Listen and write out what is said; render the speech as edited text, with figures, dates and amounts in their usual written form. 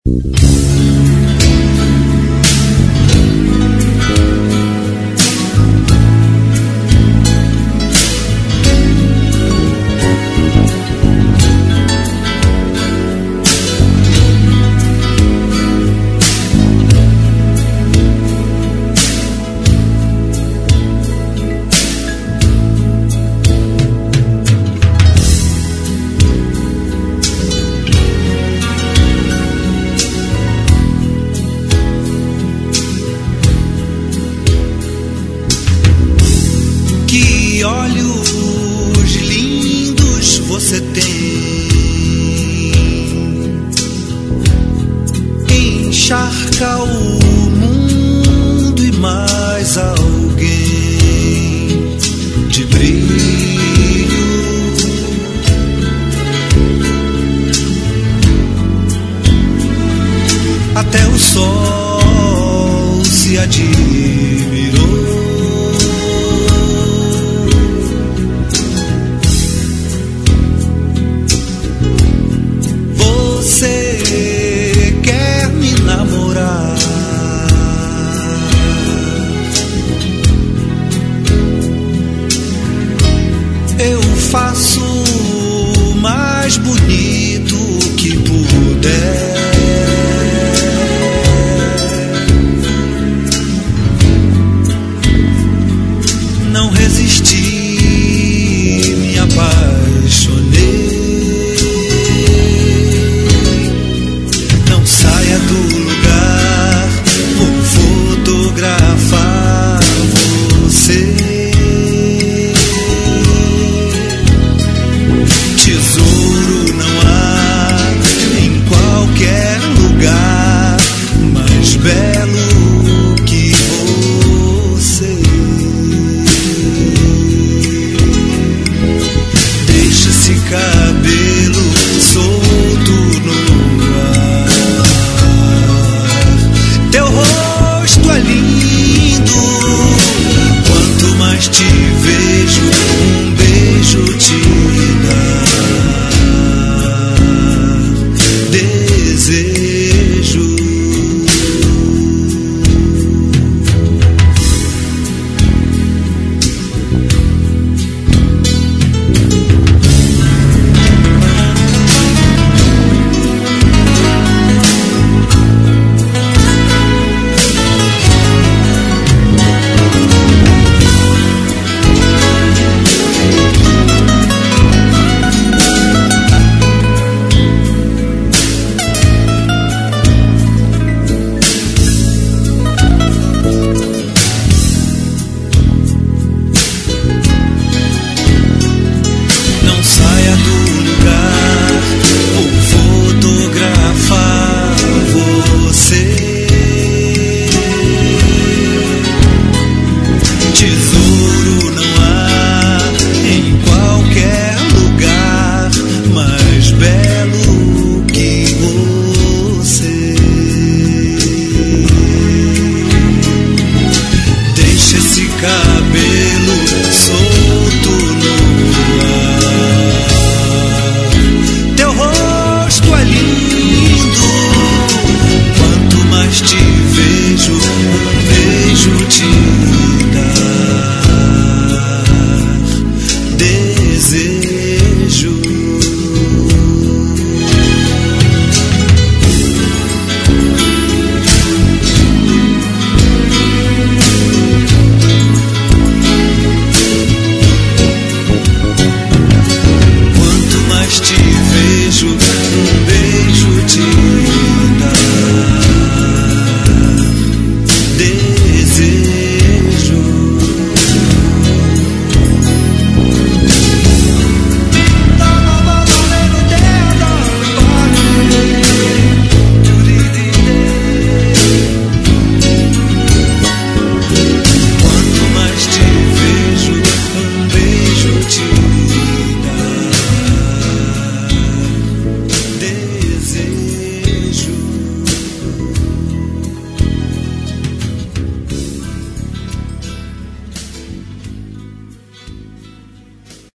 Encharca o mundo e mais alguém de brilho. Até o sol se admirou. Faço o mais bonito que puder. Não resisti, me apaixonei. Não saia do lugar, vou fotografar você. Tesouro não há em qualquer lugar mais belo que você. Deixa esse cabelo solto no ar. Teu rosto é lindo. Quanto mais te vejo, um beijo te dá desejo.